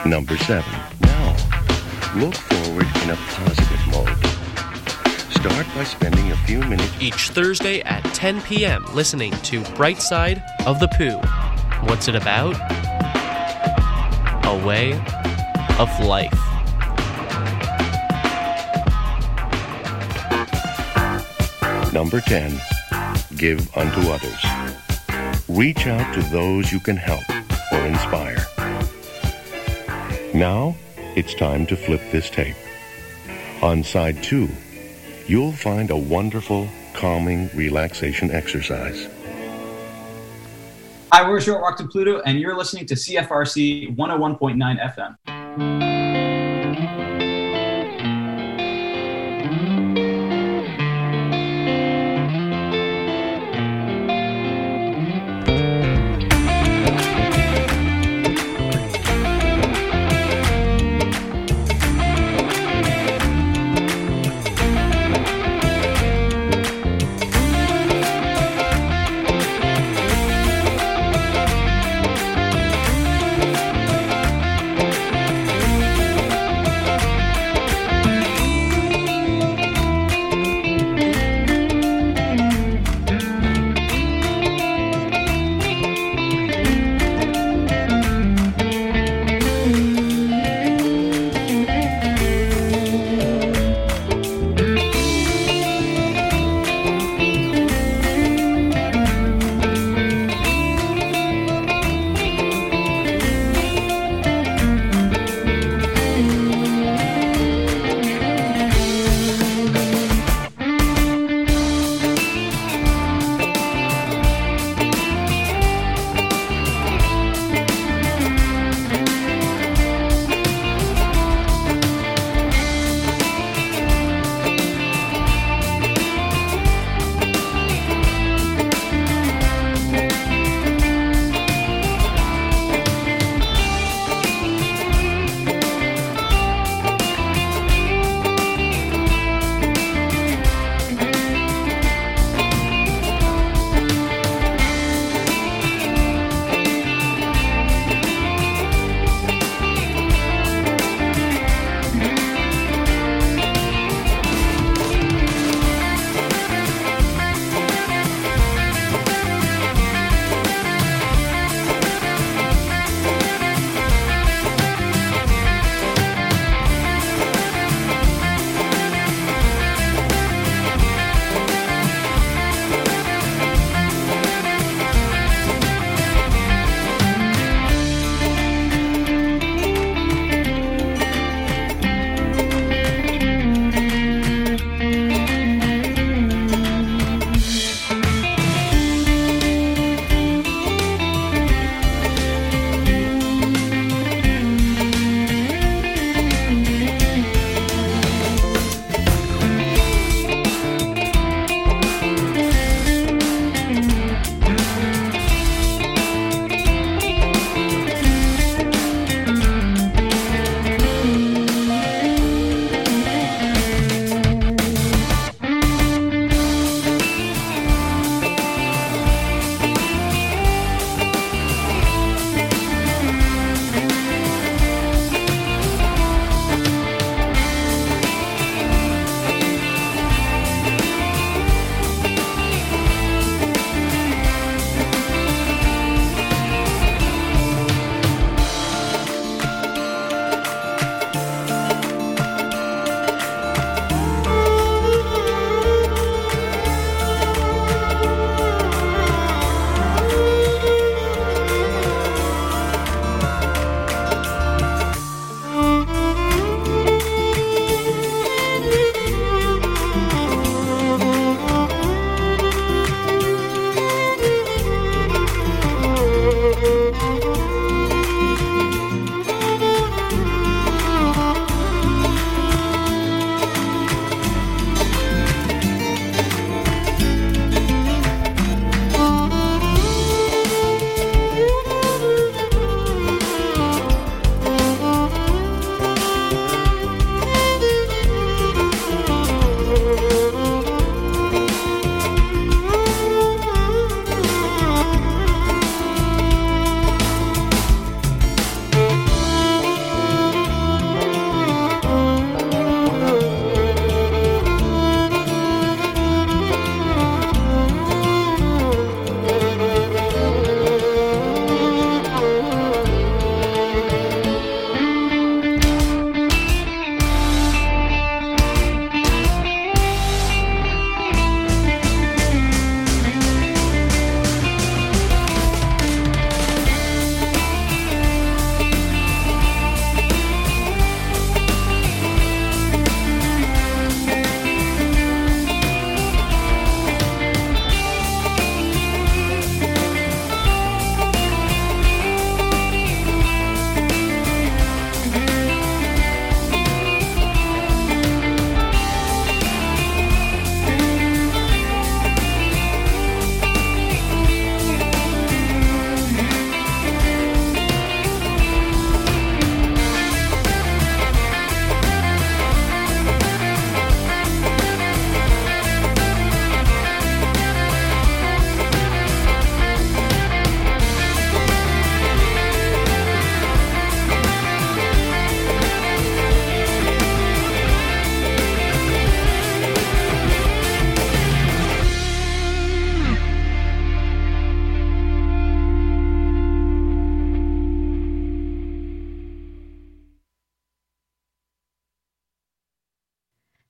Number 7. Now, look forward in a positive mode. Start by spending a few minutes Each Thursday at 10 p.m. listening to Bright Side of the Pooh. What's it about? A way of life. Number 10. Give unto others. Reach out to those you can help or inspire. Now, it's time to flip this tape. On side 2, you'll find a wonderful, calming relaxation exercise. Hi, we're Short Walk to Pluto, and you're listening to CFRC 101.9 FM.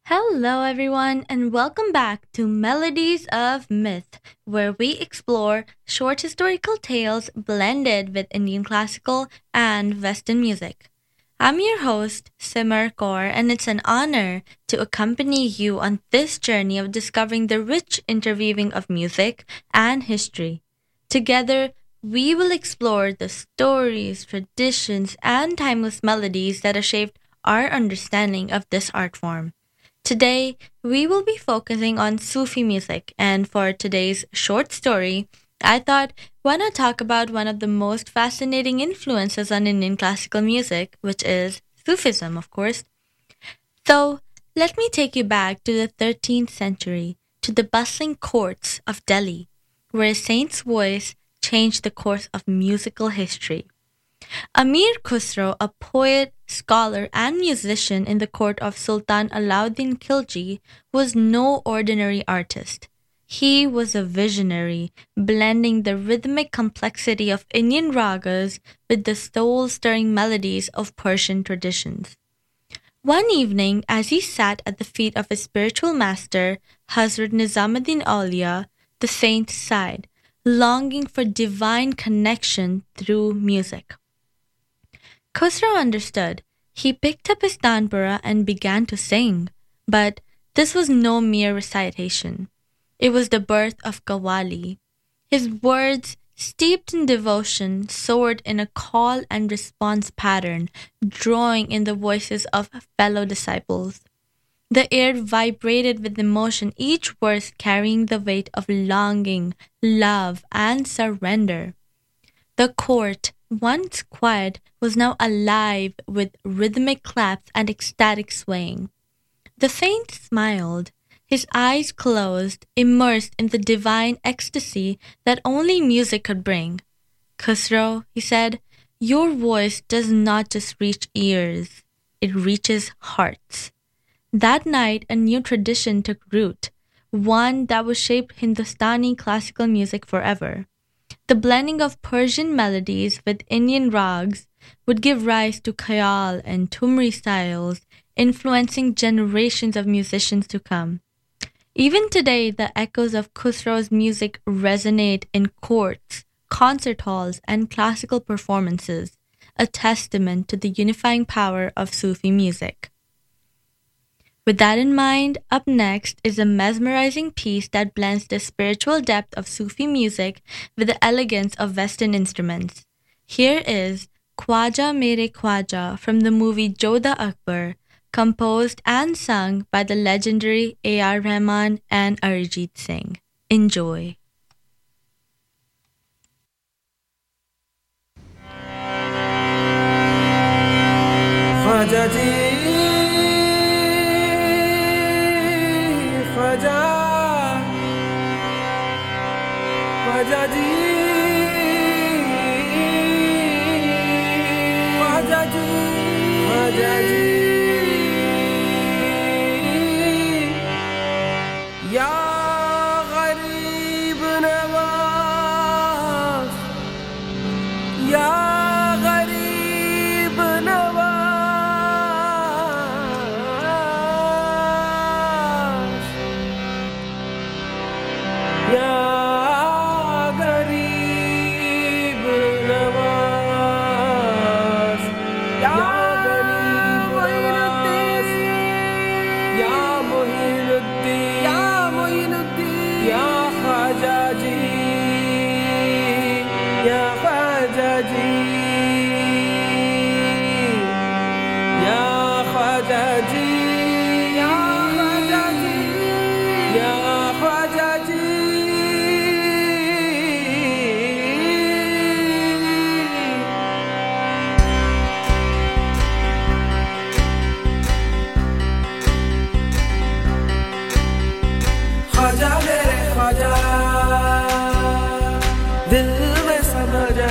Hello, everyone, and welcome back to Melodies of Myth, where we explore short historical tales blended with Indian classical and Western music. I'm your host, Simar Kaur, and it's an honor to accompany you on this journey of discovering the rich interweaving of music and history. Together, we will explore the stories, traditions, and timeless melodies that have shaped our understanding of this art form. Today, we will be focusing on Sufi music, and for today's short story, I thought, why not talk about one of the most fascinating influences on Indian classical music, which is Sufism, of course. So, let me take you back to the 13th century, to the bustling courts of Delhi, where a saint's voice changed the course of musical history. Amir Khusro, a poet, scholar, and musician in the court of Sultan Alauddin Khilji, was no ordinary artist. He was a visionary, blending the rhythmic complexity of Indian ragas with the soul-stirring melodies of Persian traditions. One evening, as he sat at the feet of his spiritual master, Hazrat Nizamuddin Aulia, the saint sighed, longing for divine connection through music. Khusro understood. He picked up his tanpura and began to sing. But this was no mere recitation. It was the birth of Qawwali. His words, steeped in devotion, soared in a call and response pattern, drawing in the voices of fellow disciples. The air vibrated with emotion, each verse carrying the weight of longing, love, and surrender. The court, once quiet, was now alive with rhythmic claps and ecstatic swaying. The saint smiled, his eyes closed, immersed in the divine ecstasy that only music could bring. Khusro, he said, your voice does not just reach ears, it reaches hearts. That night, a new tradition took root, one that would shape Hindustani classical music forever. The blending of Persian melodies with Indian rags would give rise to Khyal and Thumri styles, influencing generations of musicians to come. Even today, the echoes of Khusro's music resonate in courts, concert halls, and classical performances, a testament to the unifying power of Sufi music. With that in mind, up next is a mesmerizing piece that blends the spiritual depth of Sufi music with the elegance of Western instruments. Here is Khwaja Mere Khwaja from the movie Jodha Akbar, composed and sung by the legendary A.R. Rahman and Arijit Singh. Enjoy. Khwaja ji Khwaja ji Khwaja ji Khwaja ji Ya Gharib Nawaz Ya Gharib Nawaz Ya Gharib Nawaz Ya Gharib Nawaz Ya Mohinuddin Ya Mohinuddin Ya Khwaja ji Ya Khwaja ji Ya Khwaja ji Ya Khwaja ji Ya Khwaja ji Khwaja mere Khwaja dil mein samaja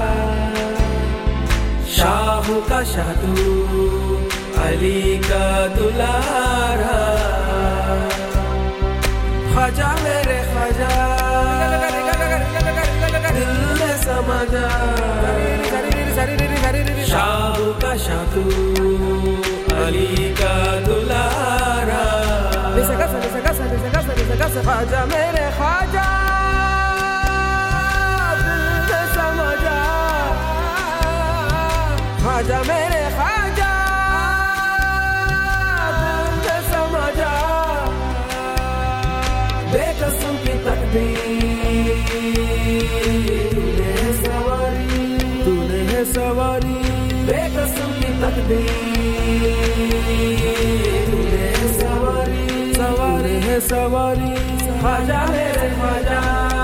Shahu ka shadu Ali ka dulara Khwaja mere Khwaja dil mein samaja Shahu ka shadu Ali ka dulara Khwaja मेरे ख्वाजा दिल में समा जा बेकसूं की तकदीर तूने है सवारी बेकसूं की तकदीर तूने है सवारी सवारी है सवारी ख्वाजा मेरे ख्वाजा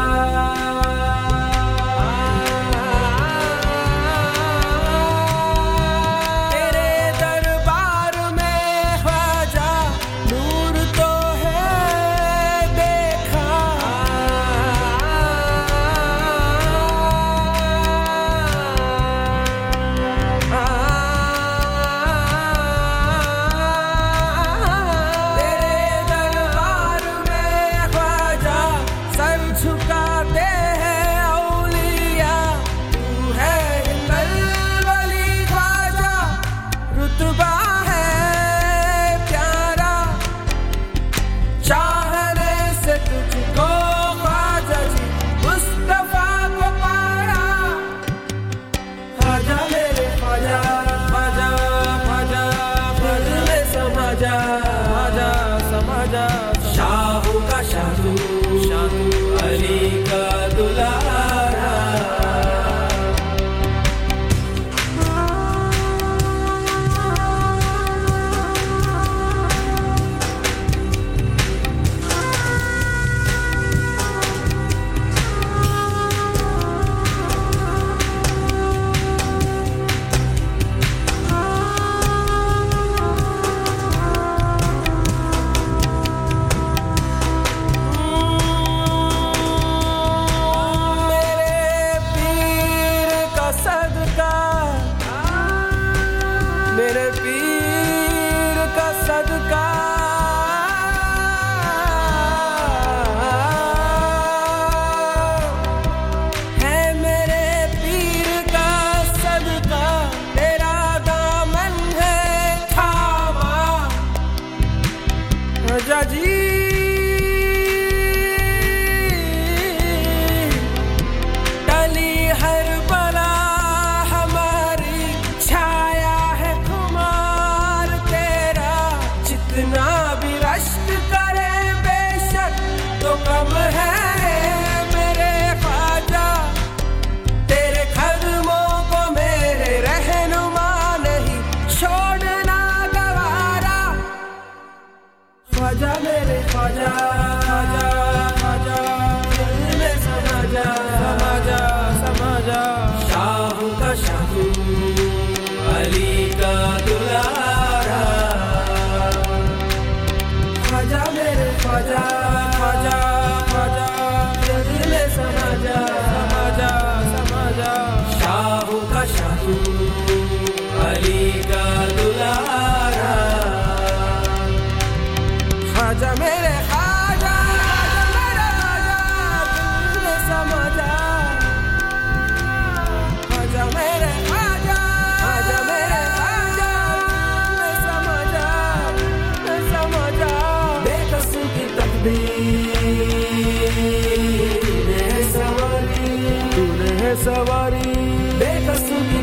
सवारी बेकसूं की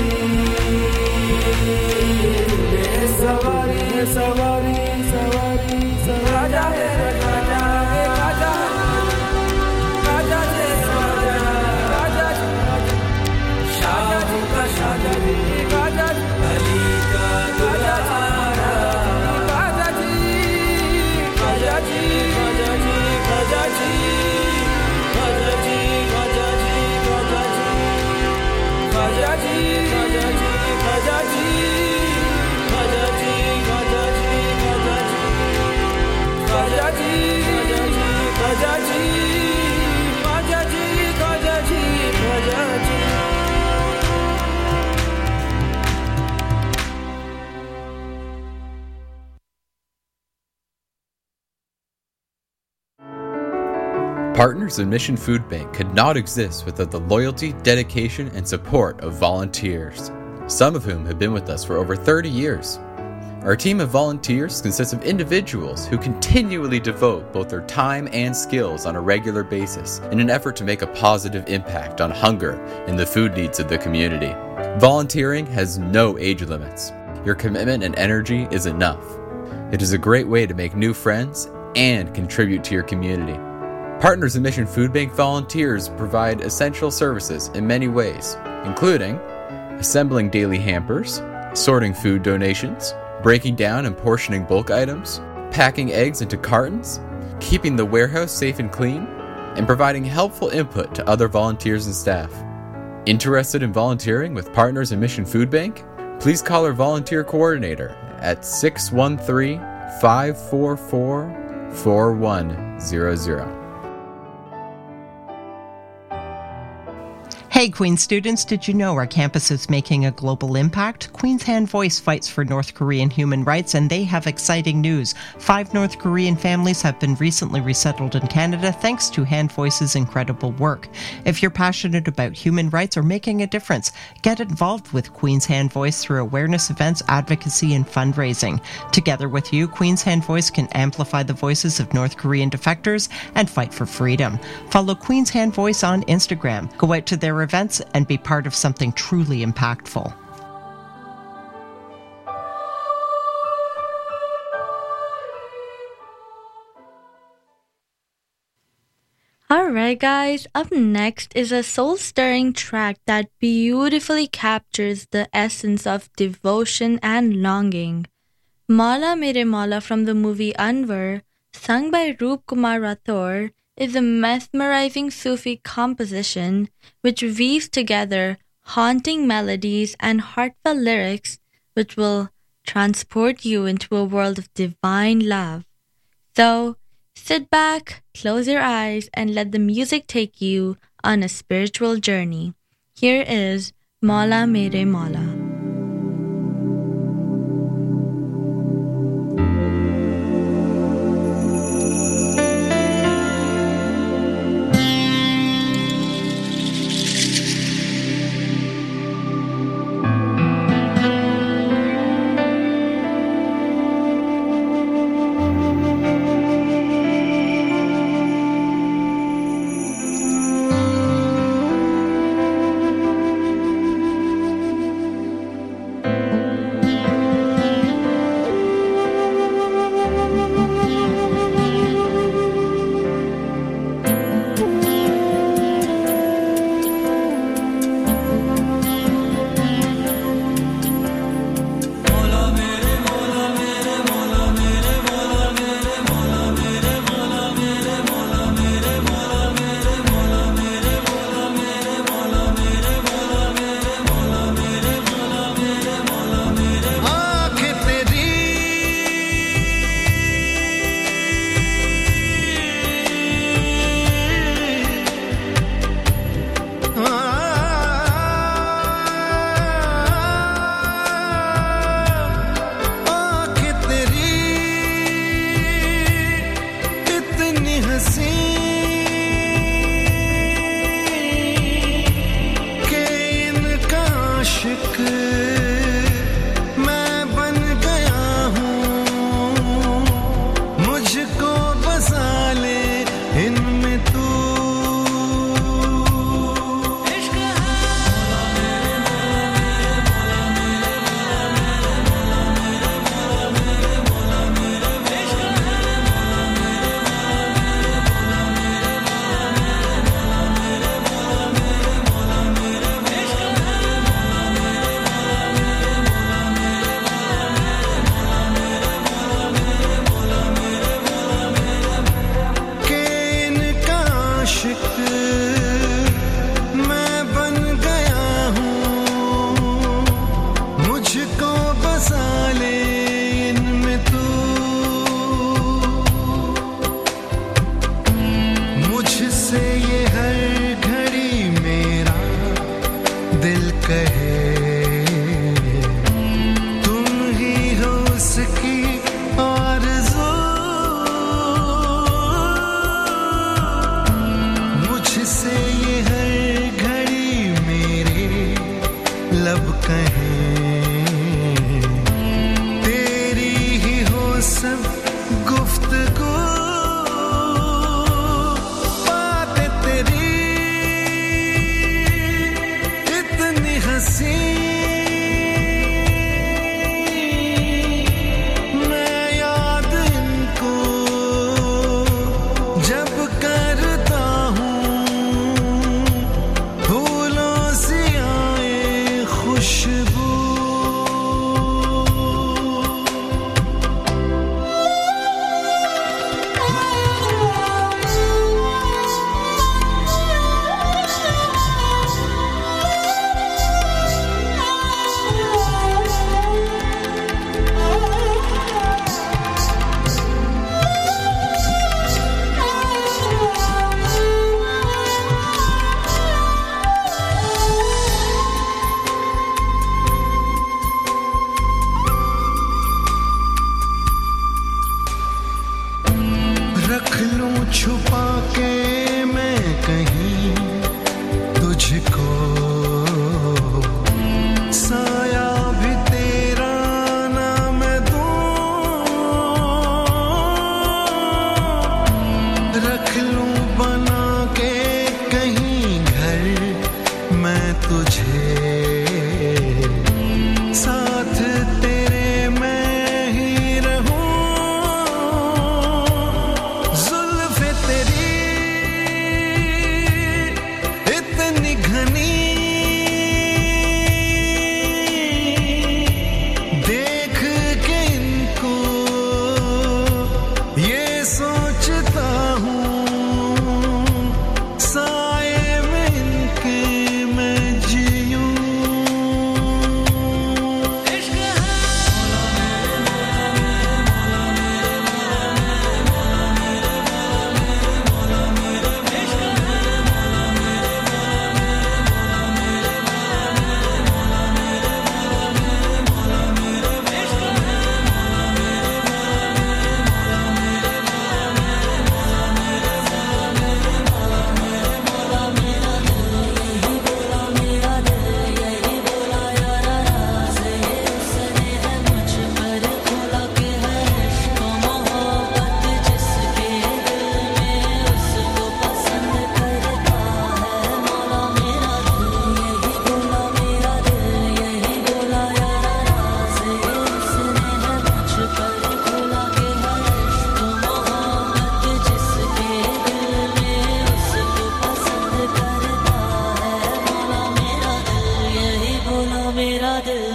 तकदीर सवारी है सवारी सवारी राजा है राजा है राजा राजा है राजा शाह का शाह राजा अली का दुलारा राजा जी राजा जी राजा जी राजा जी राजा जी राजा जी Raja ji, Raja ji, Raja ji, Raja ji, Raja ji, Raja ji, Raja ji, Raja ji, Raja ji, Raja ji, Raja ji. Partners in Mission Food Bank could not exist without the loyalty, dedication, and support of volunteers, some of whom have been with us for over 30 years. Our team of volunteers consists of individuals who continually devote both their time and skills on a regular basis in an effort to make a positive impact on hunger and the food needs of the community. Volunteering has no age limits. Your commitment and energy is enough. It is a great way to make new friends and contribute to your community. Partners in Mission Food Bank volunteers provide essential services in many ways, including assembling daily hampers, sorting food donations, breaking down and portioning bulk items, packing eggs into cartons, keeping the warehouse safe and clean, and providing helpful input to other volunteers and staff. Interested in volunteering with Partners in Mission Food Bank? Please call our volunteer coordinator at 613-544-4100. Hey Queen's students, did you know our campus is making a global impact? Queen's Hand Voice fights for North Korean human rights, and they have exciting news. 5 North Korean families have been recently resettled in Canada thanks to Hand Voice's incredible work. If you're passionate about human rights or making a difference, get involved with Queen's Hand Voice through awareness events, advocacy, and fundraising. Together with you, Queen's Hand Voice can amplify the voices of North Korean defectors and fight for freedom. Follow Queen's Hand Voice on Instagram. Go out to their events and be part of something truly impactful. Alright guys, up next is a soul-stirring track that beautifully captures the essence of devotion and longing. Mala Mere Mala from the movie Anwar, sung by Roop Kumar Rathore, is a mesmerizing Sufi composition which weaves together haunting melodies and heartfelt lyrics which will transport you into a world of divine love. So, sit back, close your eyes, and let the music take you on a spiritual journey. Here is Mala Mere Mala. See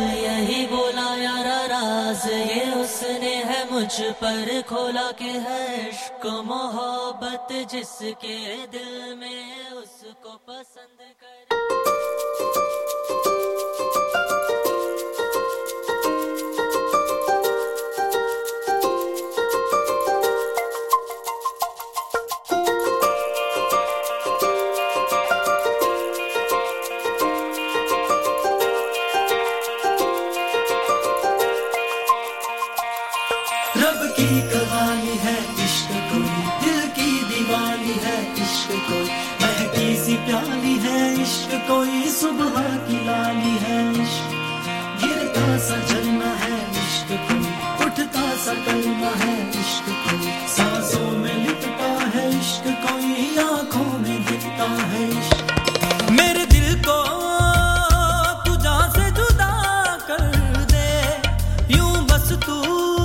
यही बोला यारा राज ये उसने है मुझ पर खोला के है इश्क मोहब्बत जिसके दिल में उसको पसंद कर रब की कवाली है इश्क कोई दिल की दीवानी है इश्क कोई महकी सी प्याली है इश्क कोई सुबह की लाली है इश्क गिरता सा झरना है इश्क कोई उठता सा कलमा है इश्क कोई सांसों में लिपटा है इश्क कोई आंखों में दिखता है इश्क मेरे दिल को तू जान से जुदा कर दे यूं बस तू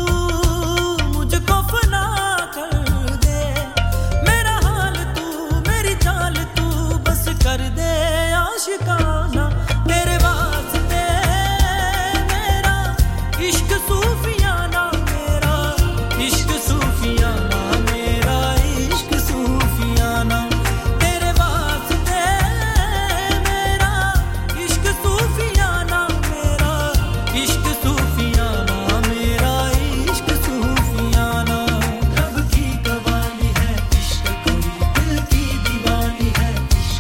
कर दे आशिकाना तेरे वास्ते मेरा इश्क सूफियाना मेरा इश्क सूफियाना मेरा इश्क सूफियाना तेरे वास्ते मेरा इश्क सूफियाना मेरा इश्क सूफियाना मेरा इश्क सूफियाना रब की कवाली है इश्क कोई दिल की दीवानी है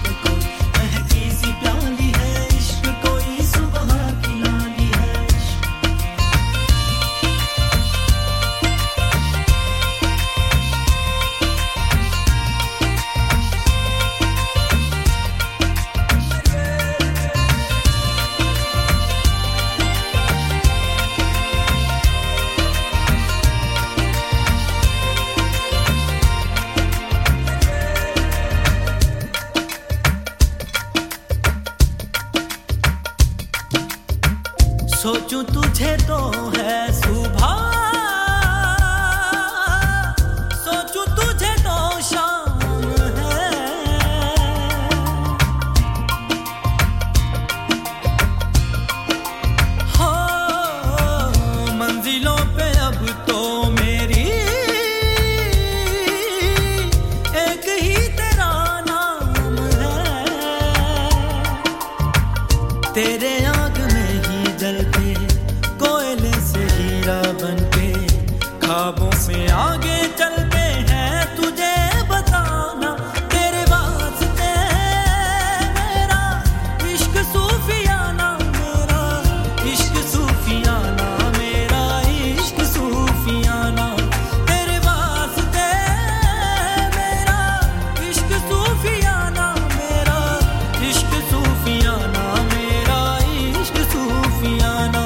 सोचूं तुझे तो है सुबह सोचूं तुझे तो शाम है हो मंजिलों पे अब तो मेरी एक ही तेरा नाम है तेरे आग में ही जलते कोयले से हीरा बनके ख्वाबों से आगे चलते हैं तुझे बताना तेरे वास्ते मेरा इश्क सूफियाना मेरा इश्क सूफियाना मेरा इश्क सूफियाना तेरे वास्ते मेरा इश्क सूफियाना मेरा इश्क सूफियाना मेरा इश्क सूफियाना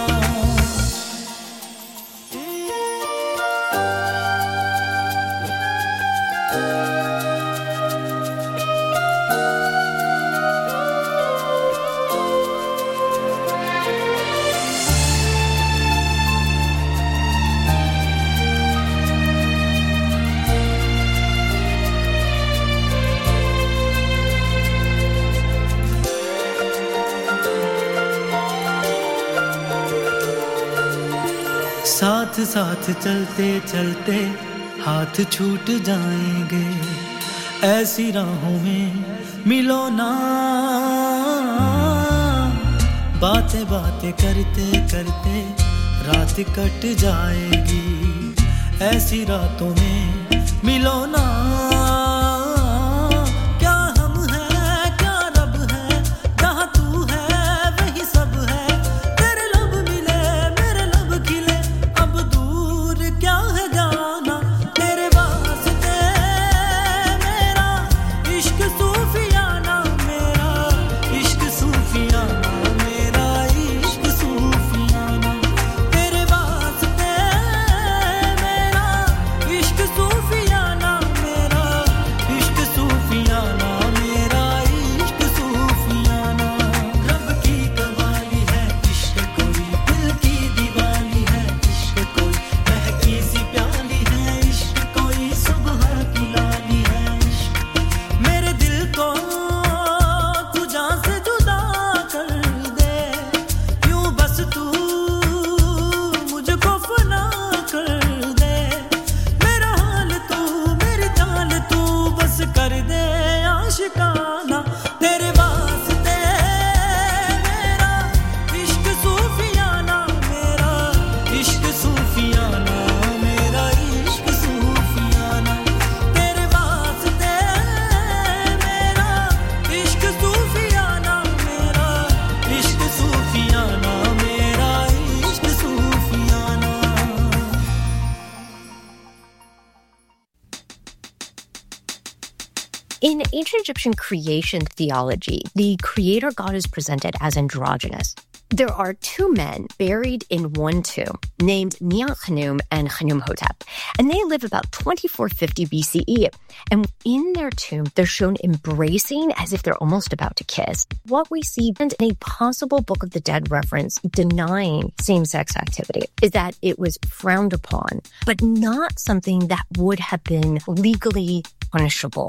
साथ साथ चलते चलते हाथ छूट जाएंगे ऐसी राहों में मिलो ना बातें बातें करते करते रात कट जाएगी ऐसी रातों में मिलो ना क्या हम हैं क्या रब है जहाँ तू है वही सब है तेरे लब मिले मेरे लब खिले अब दूर क्या है जाना तेरे वास्ते मेरा इश्क सूफियाना मेरा इश्क सूफियाना मेरा इश्क सूफियाना तेरे वास्ते मेरा इश्क सूफियाना मेरा In ancient Egyptian creation theology, the creator god is presented as androgynous. There are two men buried in one tomb named Nianchchnum and Khnumhotep, and they live about 2450 BCE. And in their tomb, they're shown embracing as if they're almost about to kiss. What we see in a possible Book of the Dead reference denying same-sex activity is that it was frowned upon, but not something that would have been legally punishable.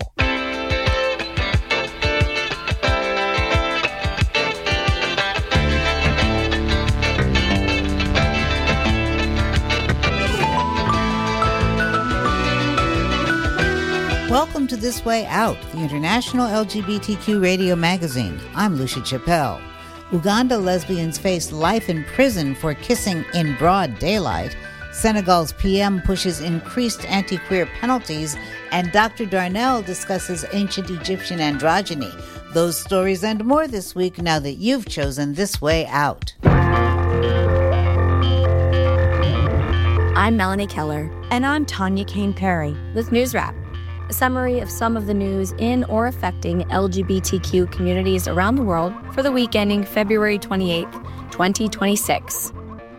Welcome to This Way Out, the international LGBTQ radio magazine. I'm Lucia Chappelle. Uganda lesbians face life in prison for kissing in broad daylight. Senegal's PM pushes increased anti-queer penalties, and Dr. Darnell discusses ancient Egyptian androgyny. Those stories and more this week now that you've chosen This Way Out. I'm Melanie Keller. And I'm Tanya Kane Perry. With News Wrap, a summary of some of the news in or affecting LGBTQ communities around the world for the week ending February 28th, 2026.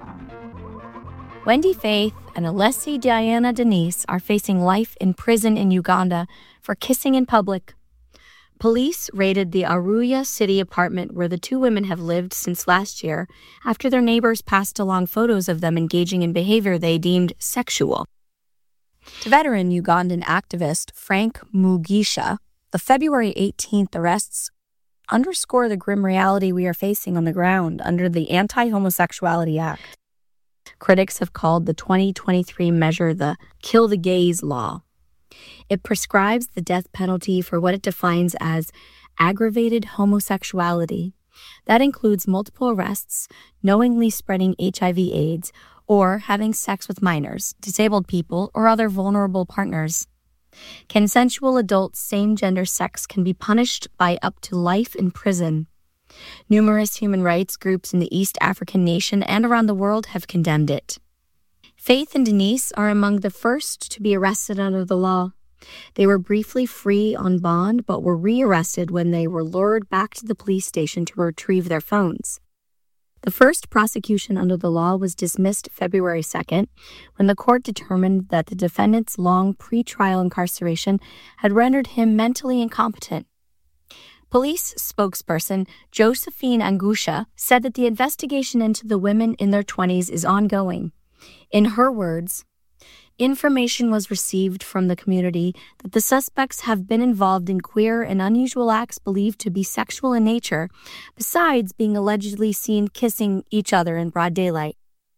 Wendy Faith and Alessi Diana Denise are facing life in prison in Uganda for kissing in public. Police raided the Arua city apartment where the two women have lived since last year after their neighbors passed along photos of them engaging in behavior they deemed sexual. To veteran Ugandan activist Frank Mugisha, the February 18th arrests underscore the grim reality we are facing on the ground under the Anti-Homosexuality Act. Critics have called the 2023 measure the Kill the Gays law. It prescribes the death penalty for what it defines as aggravated homosexuality. That includes multiple arrests, knowingly spreading HIV/AIDS, or having sex with minors, disabled people, or other vulnerable partners. Consensual adult same-gender sex can be punished by up to life in prison. Numerous human rights groups in the East African nation and around the world have condemned it. Faith and Denise are among the first to be arrested under the law. They were briefly free on bond, but were rearrested when they were lured back to the police station to retrieve their phones. The first prosecution under the law was dismissed February 2nd, when the court determined that the defendant's long pre-trial incarceration had rendered him mentally incompetent. Police spokesperson Josephine Angusha said that the investigation into the women in their 20s is ongoing. In her words, information was received from the community that the suspects have been involved in queer and unusual acts believed to be sexual in nature, besides being allegedly seen kissing each other in broad daylight.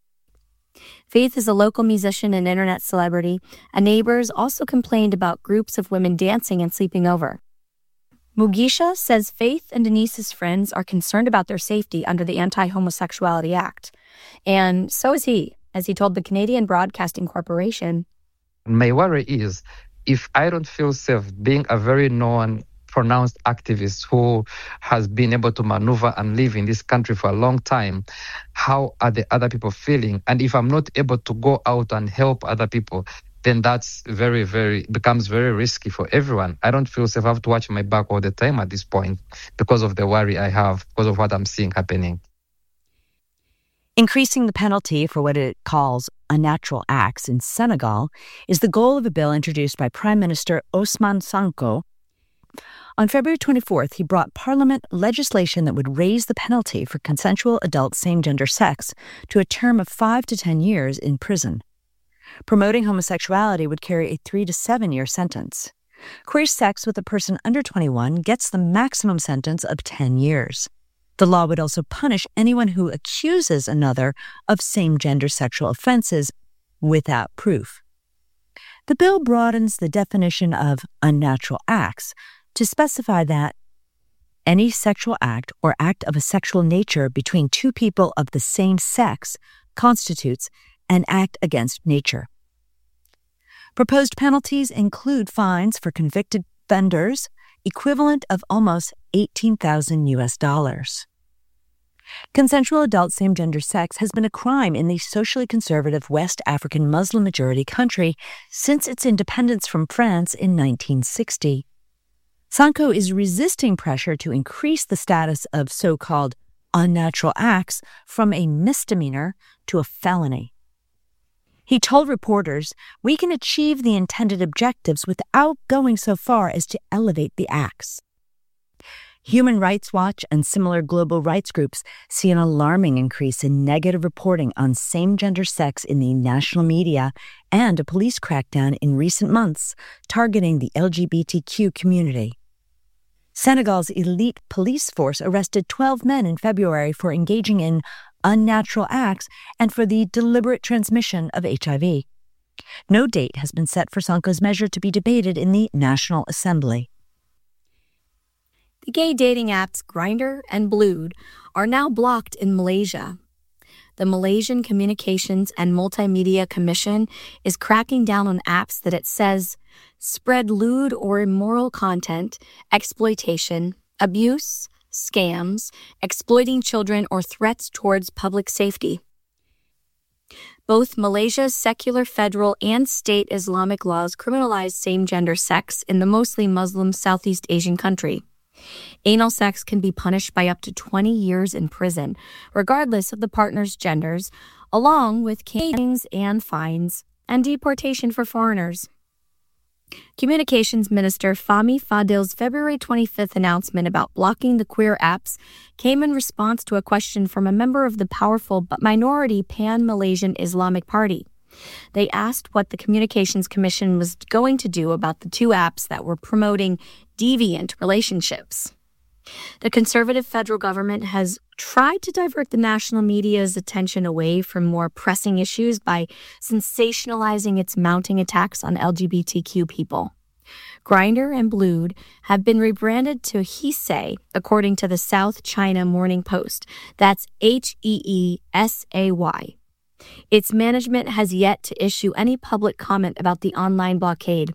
Faith is a local musician and internet celebrity, and neighbors also complained about groups of women dancing and sleeping over. Mugisha says Faith and Denise's friends are concerned about their safety under the Anti-Homosexuality Act, and so is he, as he told the Canadian Broadcasting Corporation. My worry is if I don't feel safe being a very known, pronounced activist who has been able to maneuver and live in this country for a long time, how are the other people feeling? And if I'm not able to go out and help other people, then that's becomes very risky for everyone. I don't feel safe. I have to watch my back all the time at this point because of the worry I have, because of what I'm seeing happening. Increasing the penalty for what it calls unnatural acts in Senegal is the goal of a bill introduced by Prime Minister Ousmane Sonko. On February 24th, he brought Parliament legislation that would raise the penalty for consensual adult same-gender sex to a term of 5 to 10 years in prison. Promoting homosexuality would carry a 3 to 7 year sentence. Queer sex with a person under 21 gets the maximum sentence of 10 years. The law would also punish anyone who accuses another of same-gender sexual offenses without proof. The bill broadens the definition of unnatural acts to specify that any sexual act or act of a sexual nature between two people of the same sex constitutes an act against nature. Proposed penalties include fines for convicted offenders equivalent of almost $18,000. Consensual adult same-gender sex has been a crime in the socially conservative West African Muslim-majority country since its independence from France in 1960. Sanko is resisting pressure to increase the status of so-called unnatural acts from a misdemeanor to a felony. He told reporters, "We can achieve the intended objectives without going so far as to elevate the acts." Human Rights Watch and similar global rights groups see an alarming increase in negative reporting on same-gender sex in the national media and a police crackdown in recent months targeting the LGBTQ community. Senegal's elite police force arrested 12 men in February for engaging in unnatural acts and for the deliberate transmission of HIV. No date has been set for Sanko's measure to be debated in the National Assembly. The gay dating apps Grindr and Blued are now blocked in Malaysia. The Malaysian Communications and Multimedia Commission is cracking down on apps that it says spread lewd or immoral content, exploitation, abuse, scams, exploiting children, or threats towards public safety. Both Malaysia's secular federal and state Islamic laws criminalize same-gender sex in the mostly Muslim Southeast Asian country. Anal sex can be punished by up to 20 years in prison, regardless of the partner's genders, along with canings and fines and deportation for foreigners. Communications Minister Fahmi Fadil's February 25th announcement about blocking the queer apps came in response to a question from a member of the powerful but minority Pan-Malaysian Islamic Party. They asked what the Communications Commission was going to do about the two apps that were promoting deviant relationships. The conservative federal government has tried to divert the national media's attention away from more pressing issues by sensationalizing its mounting attacks on LGBTQ people. Grindr and Blued have been rebranded to Heesay, according to the South China Morning Post. That's Heesay. Its management has yet to issue any public comment about the online blockade.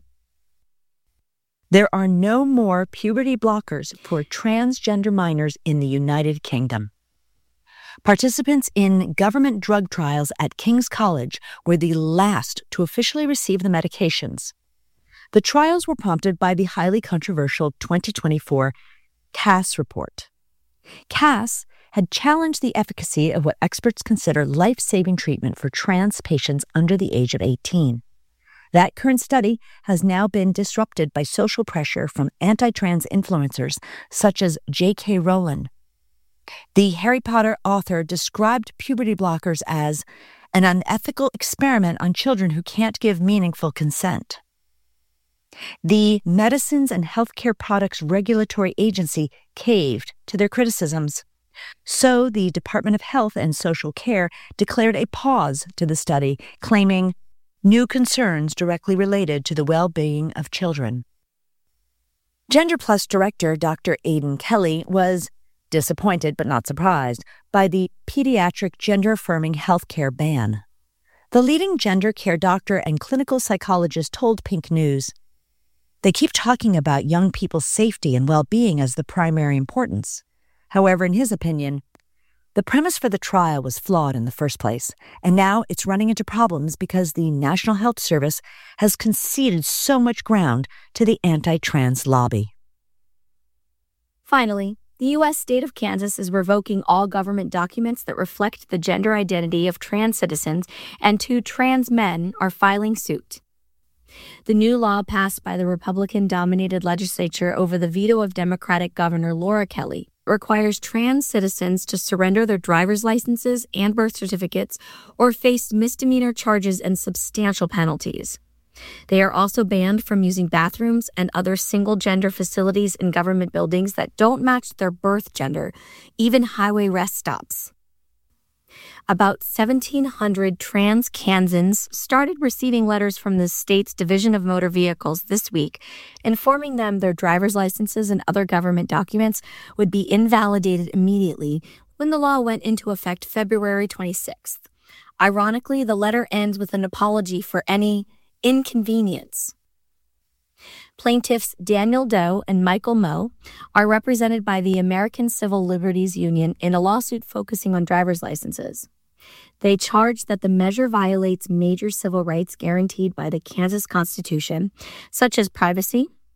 There are no more puberty blockers for transgender minors in the United Kingdom. Participants in government drug trials at King's College were the last to officially receive the medications. The trials were prompted by the highly controversial 2024 Cass report. Cass had challenged the efficacy of what experts consider life-saving treatment for trans patients under the age of 18. That current study has now been disrupted by social pressure from anti-trans influencers such as J.K. Rowling. The Harry Potter author described puberty blockers as an unethical experiment on children who can't give meaningful consent. The Medicines and Healthcare Products Regulatory Agency caved to their criticisms. So the Department of Health and Social Care declared a pause to the study, claiming new concerns directly related to the well-being of children. Gender Plus director Dr. Aidan Kelly was disappointed but not surprised by the pediatric gender-affirming healthcare ban. The leading gender care doctor and clinical psychologist told Pink News, "They keep talking about young people's safety and well-being as the primary importance. However, in his opinion, the premise for the trial was flawed in the first place, and now it's running into problems because the National Health Service has conceded so much ground to the anti-trans lobby." Finally, the U.S. state of Kansas is revoking all government documents that reflect the gender identity of trans citizens, and 2 trans men are filing suit. The new law passed by the Republican-dominated legislature over the veto of Democratic Governor Laura Kelly requires trans citizens to surrender their driver's licenses and birth certificates or face misdemeanor charges and substantial penalties. They are also banned from using bathrooms and other single-gender facilities in government buildings that don't match their birth gender, even highway rest stops. About 1,700 trans Kansans started receiving letters from the state's Division of Motor Vehicles this week, informing them their driver's licenses and other government documents would be invalidated immediately when the law went into effect February 26th. Ironically, the letter ends with an apology for any inconvenience. Plaintiffs Daniel Doe and Michael Moe are represented by the American Civil Liberties Union in a lawsuit focusing on driver's licenses. They charge that the measure violates major civil rights guaranteed by the Kansas Constitution, such as privacy,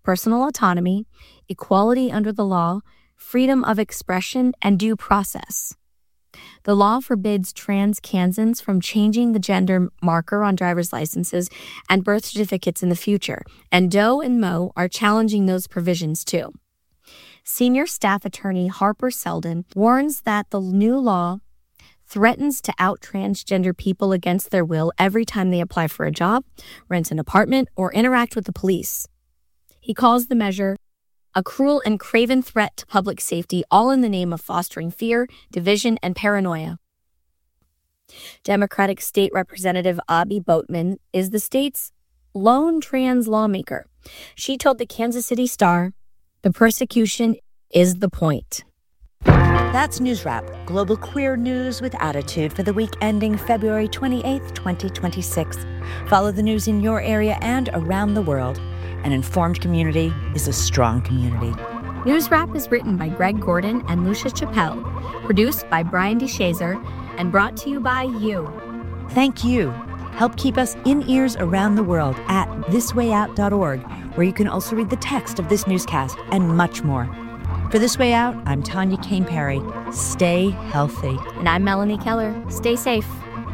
personal autonomy, equality under the law, freedom of expression, and due process. The law forbids trans Kansans from changing the gender marker on driver's licenses and birth certificates in the future, and Doe and Mo are challenging those provisions too. Senior staff attorney Harper Seldon warns that the new law threatens to out transgender people against their will every time they apply for a job, rent an apartment, or interact with the police. He calls the measure a cruel and craven threat to public safety, all in the name of fostering fear, division, and paranoia. Democratic State Representative Abby Boatman is the state's lone trans lawmaker. She told the Kansas City Star, "The persecution is the point." That's News Wrap, global queer news with attitude for the week ending February 28th, 2026. Follow the news in your area and around the world. An informed community is a strong community. News Wrap is written by Greg Gordon and Lucia Chappelle, produced by Brian DeShazer, and brought to you by you. Thank you. Help keep us in ears around the world at thiswayout.org, where you can also read the text of this newscast and much more. For This Way Out, I'm Tanya Kane Perry. Stay healthy. And I'm Melanie Keller. Stay safe.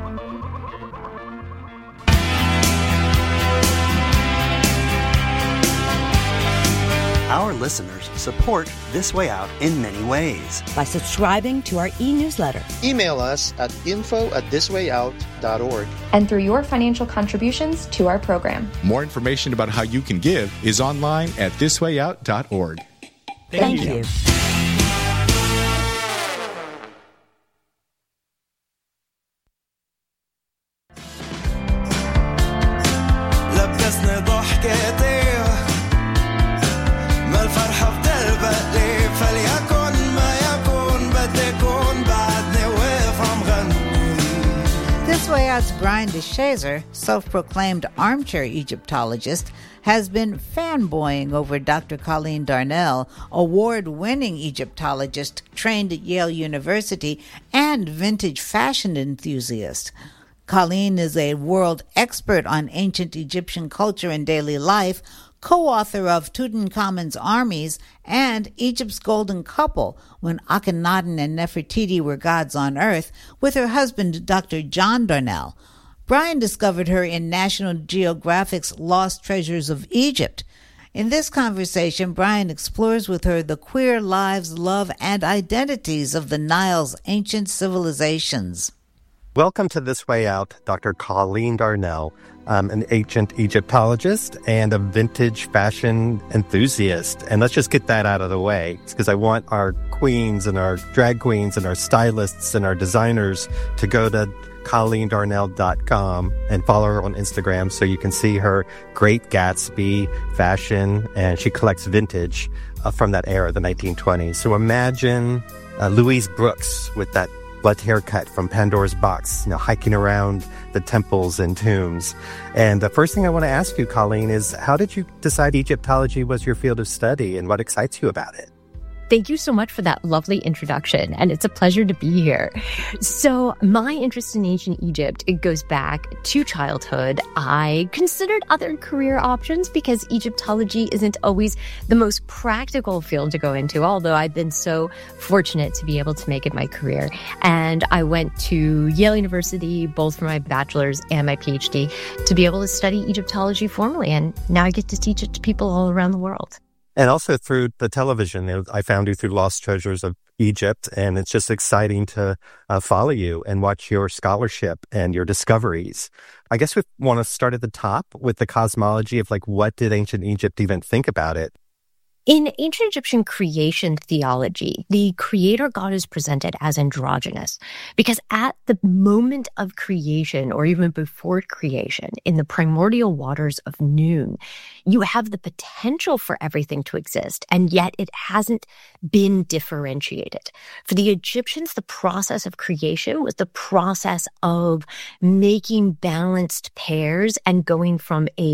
Our listeners support This Way Out in many ways. By subscribing to our e-newsletter. Email us at info@thiswayout.org. And through your financial contributions to our program. More information about how you can give is online at thiswayout.org. Thank you. لبسني ضحكتي ما الفرحة بتلبق لي فليكن ما يكون بدي يكون بعدني واقف عم غني. This Way Out's Brian DeShazer, self-proclaimed armchair Egyptologist, has been fanboying over Dr. Colleen Darnell, award-winning Egyptologist trained at Yale University and vintage fashion enthusiast. Colleen is a world expert on ancient Egyptian culture and daily life, co-author of Tutankhamun's Armies and Egypt's Golden Couple, when Akhenaten and Nefertiti were gods on earth, with her husband, Dr. John Darnell. Brian discovered her in National Geographic's Lost Treasures of Egypt. In this conversation, Brian explores with her the queer lives, love, and identities of the Nile's ancient civilizations. Welcome to This Way Out, Dr. Colleen Darnell, an ancient Egyptologist and a vintage fashion enthusiast. And let's just get that out of the way, because I want our queens and our drag queens and our stylists and our designers to go to ColleenDarnell.com and follow her on Instagram so you can see her great Gatsby fashion, and she collects vintage from that era, the 1920s. So imagine Louise Brooks with that blood haircut from Pandora's Box, hiking around the temples and tombs. And the first thing I want to ask you, Colleen, is how did you decide Egyptology was your field of study, and what excites you about it? Thank you so much for that lovely introduction, and it's a pleasure to be here. So my interest in ancient Egypt, it goes back to childhood. I considered other career options because Egyptology isn't always the most practical field to go into, although I've been so fortunate to be able to make it my career. And I went to Yale University, both for my bachelor's and my PhD, to be able to study Egyptology formally, and now I get to teach it to people all around the world. And also through the television. I found you through Lost Treasures of Egypt, and it's just exciting to follow you and watch your scholarship and your discoveries. I guess we want to start at the top with the cosmology of what did ancient Egypt even think about it? In ancient Egyptian creation theology, the creator god is presented as androgynous because at the moment of creation, or even before creation, in the primordial waters of noon, you have the potential for everything to exist, and yet it hasn't been differentiated. For the Egyptians, the process of creation was the process of making balanced pairs and going from a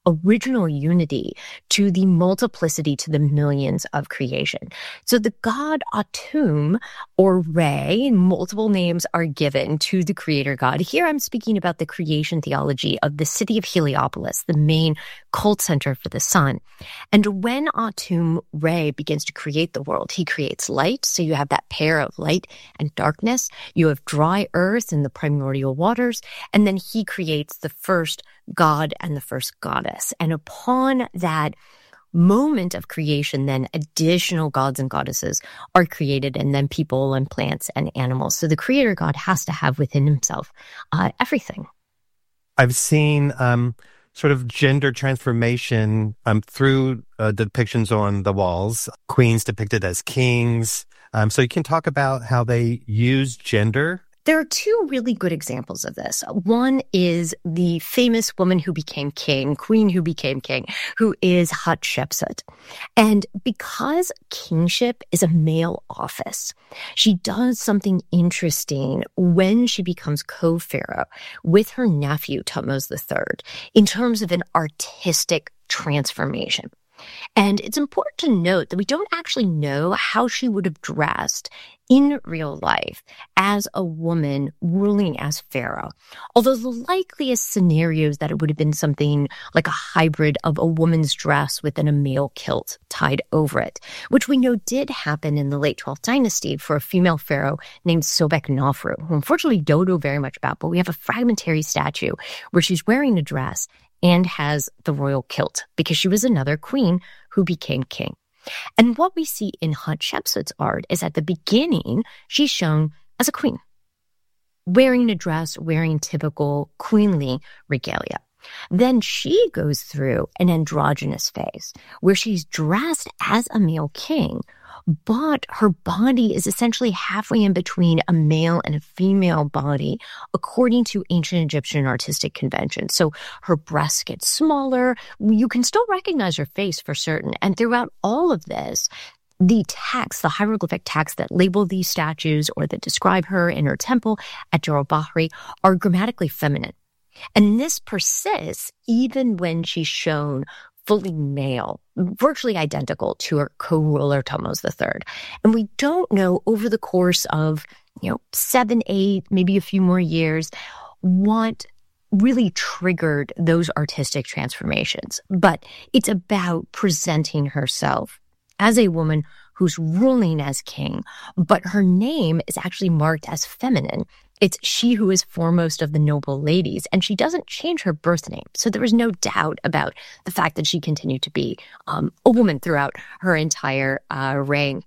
original unity to the multiplicity, to the millions of creation. So the god Atum, or Re, multiple names are given to the creator god. Here I'm speaking about the creation theology of the city of Heliopolis, the main cult center for the sun. And when Atum Re begins to create the world, he creates light. So you have that pair of light and darkness. You have dry earth and the primordial waters. And then he creates the first god and the first goddess. And upon that moment of creation, then additional gods and goddesses are created, and then people and plants and animals. So the creator god has to have within himself everything. I've seen sort of gender transformation through depictions on the walls, queens depicted as kings. So you can talk about how they use gender. There are two really good examples of this. One is the famous woman who became king, queen who became king, who is Hatshepsut. And because kingship is a male office, she does something interesting when she becomes co-pharaoh with her nephew, Thutmose III, in terms of an artistic transformation. And it's important to note that we don't actually know how she would have dressed in real life as a woman ruling as pharaoh. Although the likeliest scenario is that it would have been something like a hybrid of a woman's dress within a male kilt tied over it, which we know did happen in the late 12th dynasty for a female pharaoh named Sobek-Nofru, who unfortunately don't know very much about, but we have a fragmentary statue where she's wearing a dress and has the royal kilt because she was another queen who became king. And what we see in Hatshepsut's art is at the beginning, she's shown as a queen, wearing a dress, wearing typical queenly regalia. Then she goes through an androgynous phase where she's dressed as a male king, but her body is essentially halfway in between a male and a female body, according to ancient Egyptian artistic conventions. So her breasts get smaller. You can still recognize her face for certain. And throughout all of this, the texts, the hieroglyphic texts that label these statues or that describe her in her temple at Jebel Bahri are grammatically feminine. And this persists even when she's shown fully male, virtually identical to her co-ruler Thutmose III. And we don't know over the course of, 7, 8, maybe a few more years, what really triggered those artistic transformations. But it's about presenting herself as a woman who's ruling as king, but her name is actually marked as feminine. It's she who is foremost of the noble ladies, and she doesn't change her birth name. So there was no doubt about the fact that she continued to be a woman throughout her entire reign.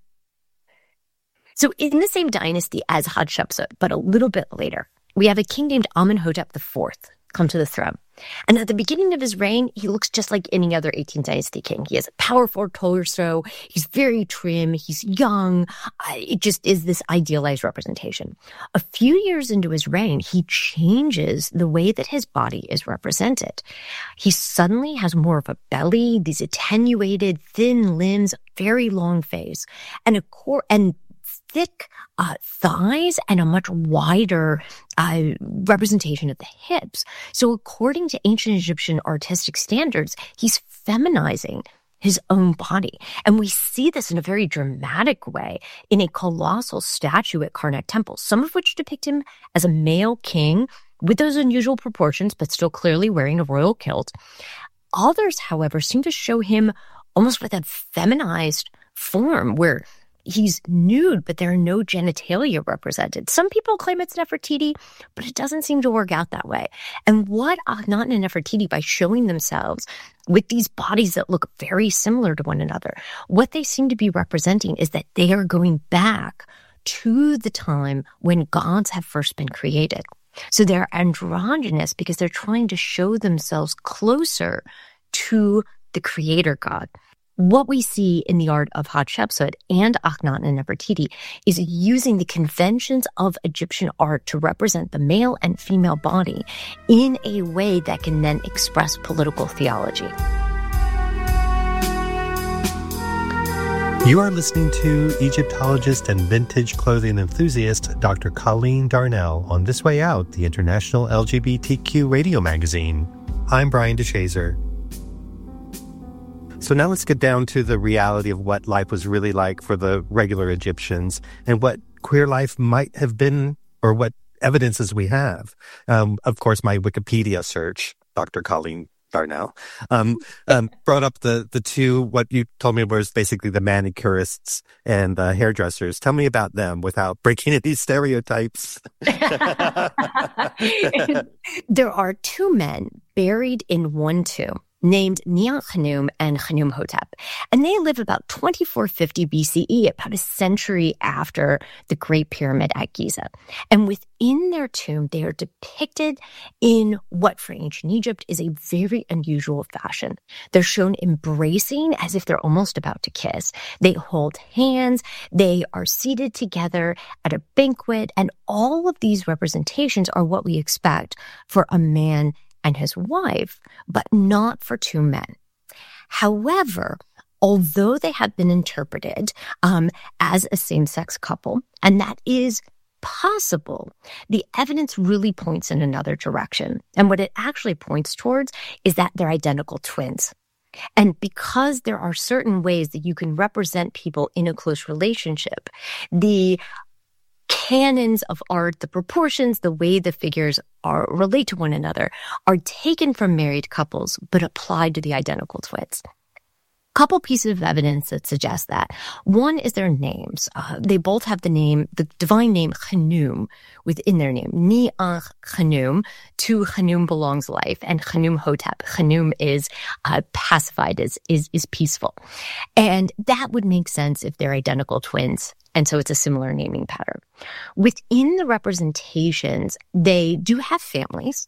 So in the same dynasty as Hatshepsut, but a little bit later, we have a king named Amenhotep IV come to the throne. And at the beginning of his reign, he looks just like any other 18th dynasty king. He has a powerful torso. He's very trim. He's young. It just is this idealized representation. A few years into his reign, he changes the way that his body is represented. He suddenly has more of a belly, these attenuated, thin limbs, very long face, and a core and thick thighs and a much wider representation of the hips. So according to ancient Egyptian artistic standards, he's feminizing his own body. And we see this in a very dramatic way in a colossal statue at Karnak Temple, some of which depict him as a male king with those unusual proportions, but still clearly wearing a royal kilt. Others, however, seem to show him almost with a feminized form where he's nude, but there are no genitalia represented. Some people claim it's Nefertiti, but it doesn't seem to work out that way. And what Akhenaten and Nefertiti, by showing themselves with these bodies that look very similar to one another, what they seem to be representing is that they are going back to the time when gods have first been created. So they're androgynous because they're trying to show themselves closer to the creator god. What we see in the art of Hatshepsut and Akhenaten and Nefertiti is using the conventions of Egyptian art to represent the male and female body in a way that can then express political theology. You are listening to Egyptologist and vintage clothing enthusiast Dr. Colleen Darnell on This Way Out, the international LGBTQ radio magazine. I'm Brian DeShazer. So now let's get down to the reality of what life was really like for the regular Egyptians and what queer life might have been, or what evidences we have. Of course, my Wikipedia search, Dr. Colleen Darnell, brought up the two, what you told me was basically the manicurists and the hairdressers. Tell me about them without breaking any stereotypes. There are two men buried in one tomb named Nianchchnum and Khnumhotep. And they live about 2450 BCE, about a century after the Great Pyramid at Giza. And within their tomb, they are depicted in what for ancient Egypt is a very unusual fashion. They're shown embracing as if they're almost about to kiss. They hold hands. They are seated together at a banquet. And all of these representations are what we expect for a man and his wife, but not for two men. However, although they have been interpreted as a same-sex couple, and that is possible, the evidence really points in another direction. And what it actually points towards is that they're identical twins. And because there are certain ways that you can represent people in a close relationship, the canons of art, the proportions, the way the figures relate to one another are taken from married couples, but applied to the identical twins. Couple pieces of evidence that suggest that. One is their names. They both have the divine name Khnum within their name. Nianchchnum. To Khnum belongs life, and Khnumhotep. Khnum is pacified, is peaceful. And that would make sense if they're identical twins. And so it's a similar naming pattern. Within the representations, they do have families,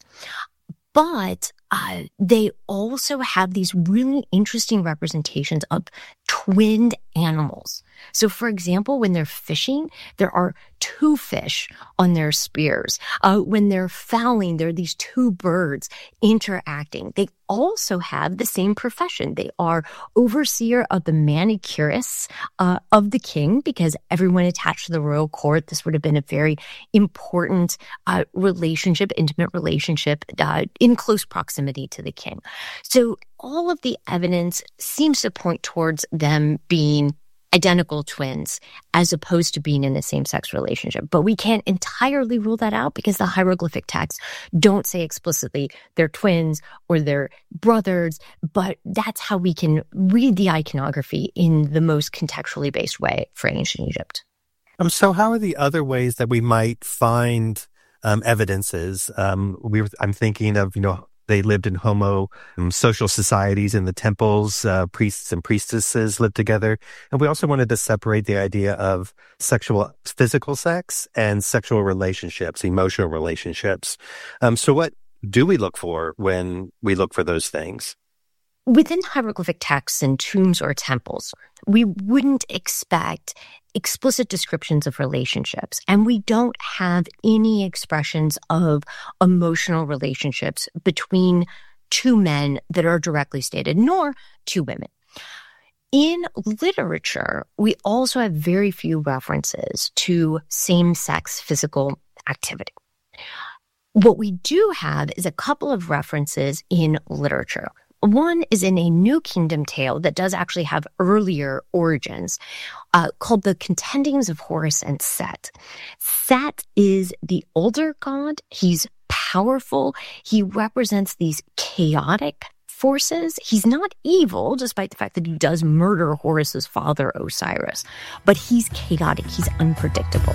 but they also have these really interesting representations of twinned animals. So, for example, when they're fishing, there are two fish on their spears. When they're fowling, there are these two birds interacting. They also have the same profession. They are overseer of the manicurists of the king, because everyone attached to the royal court, this would have been a very important relationship, intimate relationship in close proximity to the king. So all of the evidence seems to point towards them being identical twins as opposed to being in a same-sex relationship. But we can't entirely rule that out because the hieroglyphic texts don't say explicitly they're twins or they're brothers, but that's how we can read the iconography in the most contextually based way for ancient Egypt. So how are the other ways that we might find evidences? I'm thinking of, they lived in social societies in the temples. Priests and priestesses lived together. And we also wanted to separate the idea of physical sex and sexual relationships, emotional relationships. So what do we look for when we look for those things? Within hieroglyphic texts in tombs or temples, we wouldn't expect explicit descriptions of relationships, and we don't have any expressions of emotional relationships between two men that are directly stated, nor two women. In literature, we also have very few references to same-sex physical activity. What we do have is a couple of references in literature. One is in a New Kingdom tale that does actually have earlier origins, called The Contendings of Horus and Set. Set is the older god. He's powerful. He represents these chaotic forces. He's not evil, despite the fact that he does murder Horus's father, Osiris, but he's chaotic. He's unpredictable.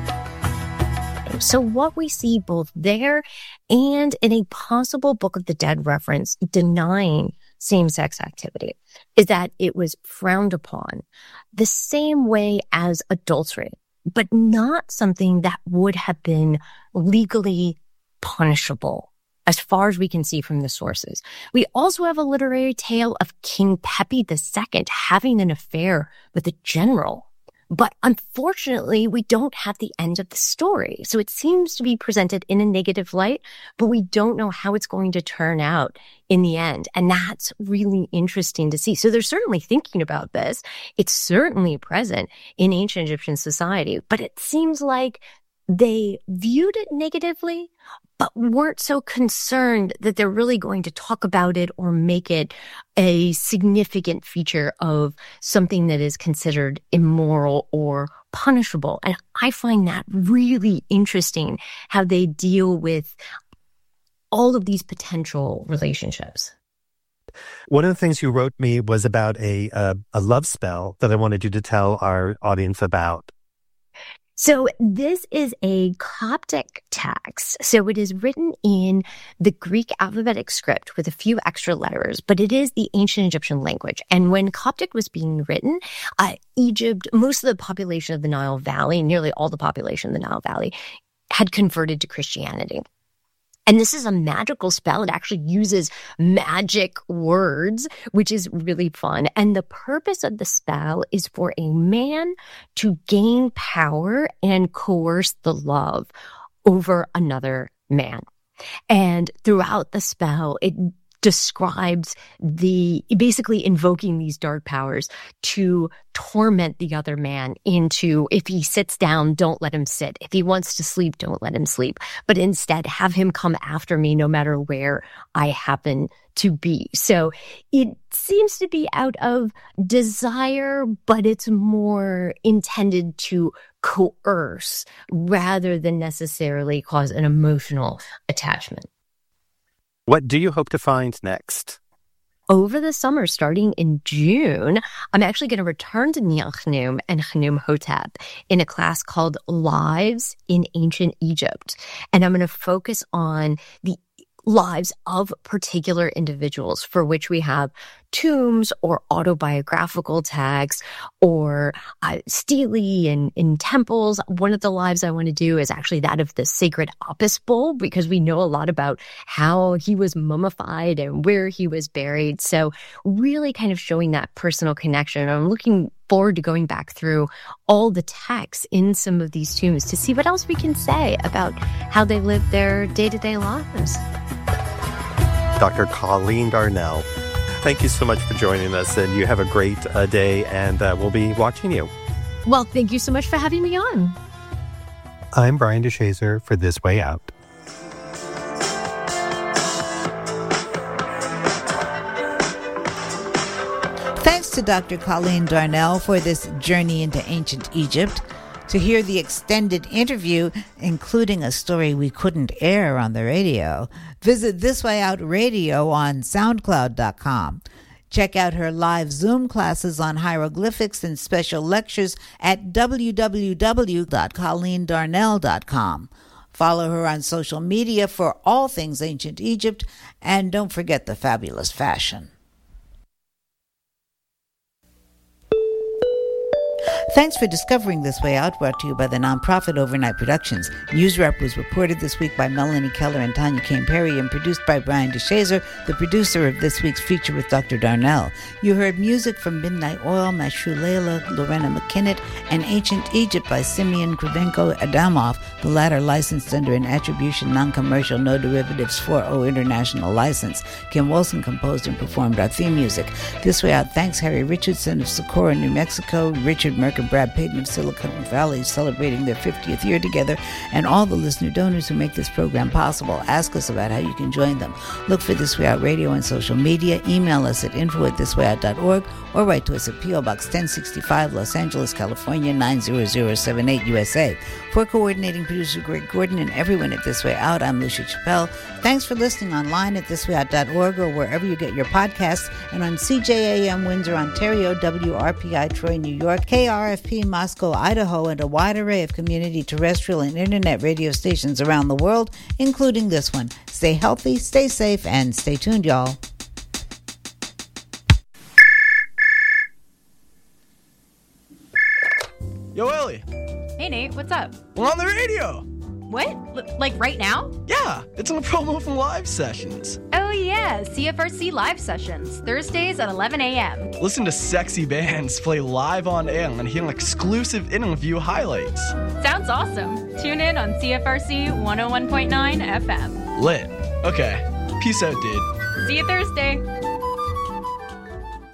So what we see both there and in a possible Book of the Dead reference denying same-sex activity is that it was frowned upon the same way as adultery, but not something that would have been legally punishable as far as we can see from the sources. We also have a literary tale of King Pepi II having an affair with a general. But unfortunately, we don't have the end of the story. So it seems to be presented in a negative light, but we don't know how it's going to turn out in the end. And that's really interesting to see. So they're certainly thinking about this. It's certainly present in ancient Egyptian society, but it seems like they viewed it negatively, but weren't so concerned that they're really going to talk about it or make it a significant feature of something that is considered immoral or punishable. And I find that really interesting, how they deal with all of these potential relationships. One of the things you wrote me was about a love spell that I wanted you to tell our audience about. So this is a Coptic text. So it is written in the Greek alphabetic script with a few extra letters, but it is the ancient Egyptian language. And when Coptic was being written, Egypt, most of the population of the Nile Valley, nearly all the population of the Nile Valley, had converted to Christianity. And this is a magical spell. It actually uses magic words, which is really fun. And the purpose of the spell is for a man to gain power and coerce the love over another man. And throughout the spell, it describes basically invoking these dark powers to torment the other man into, if he sits down, don't let him sit. If he wants to sleep, don't let him sleep. But instead, have him come after me no matter where I happen to be. So it seems to be out of desire, but it's more intended to coerce rather than necessarily cause an emotional attachment. What do you hope to find next? Over the summer, starting in June, I'm actually going to return to Niachnum and Khnum Hotep in a class called Lives in Ancient Egypt. And I'm going to focus on the lives of particular individuals for which we have tombs or autobiographical texts or stelae in temples. One of the lives I want to do is actually that of the sacred Apis bull, because we know a lot about how he was mummified and where he was buried. So really kind of showing that personal connection. I'm looking forward to going back through all the texts in some of these tombs to see what else we can say about how they lived their day-to-day lives. Dr. Colleen Darnell, thank you so much for joining us, and you have a great day, and we'll be watching you. Well, thank you so much for having me on. I'm Brian DeShazer for This Way Out. Thanks to Dr. Colleen Darnell for this journey into ancient Egypt. To hear the extended interview, including a story we couldn't air on the radio, visit This Way Out Radio on SoundCloud.com. Check out her live Zoom classes on hieroglyphics and special lectures at www.colleendarnell.com. Follow her on social media for all things ancient Egypt, and don't forget the fabulous fashion. Thanks for discovering This Way Out, brought to you by the nonprofit Overnight Productions. News Wrap was reported this week by Melanie Keller and Tanya Kane Perry and produced by Brian DeShazer, the producer of this week's feature with Dr. Darnell. You heard music from Midnight Oil, Mashu Leila, Lorena McKinnett, and Ancient Egypt by Simeon Krivenko Adamov, the latter licensed under an attribution, non-commercial, no derivatives 4.0 international license. Kim Wilson composed and performed our theme music. This Way Out thanks Harry Richardson of Socorro, New Mexico, Richard Merck and Brad Payton of Silicon Valley celebrating their 50th year together, and all the listener donors who make this program possible. Ask us about how you can join them. Look for This Way Out Radio on social media. Email us at info@thiswayout.org or write to us at P.O. Box 1065, Los Angeles, California, 90078 USA. For coordinating producer Greg Gordon and everyone at This Way Out, I'm Lucia Chappelle. Thanks for listening online at thiswayout.org or wherever you get your podcasts, and on CJAM Windsor, Ontario, WRPI Troy, New York, KRFP Moscow, Idaho, and a wide array of community terrestrial and internet radio stations around the world, including this one. Stay healthy, stay safe, and stay tuned, y'all. Yo, Ellie. Hey, Nate, what's up? We're on the radio. What? Like right now? Yeah, it's on a promo from Live Sessions. Oh, yeah, CFRC Live Sessions, Thursdays at 11 a.m. Listen to sexy bands play live on air and hear exclusive interview highlights. Sounds awesome. Tune in on CFRC 101.9 FM. Lit. Okay. Peace out, dude. See you Thursday.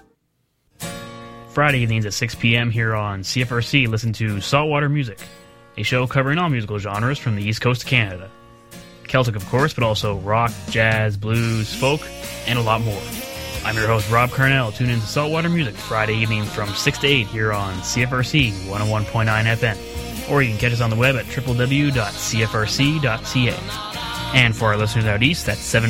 Friday evenings at 6 p.m. here on CFRC. Listen to Saltwater Music. a show covering all musical genres from the East Coast of Canada. Celtic, of course, but also rock, jazz, blues, folk, and a lot more. I'm your host, Rob Carnell. Tune in to Saltwater Music Friday evening from 6 to 8 here on CFRC 101.9 FM. Or you can catch us on the web at www.cfrc.ca. And for our listeners out east, that's 7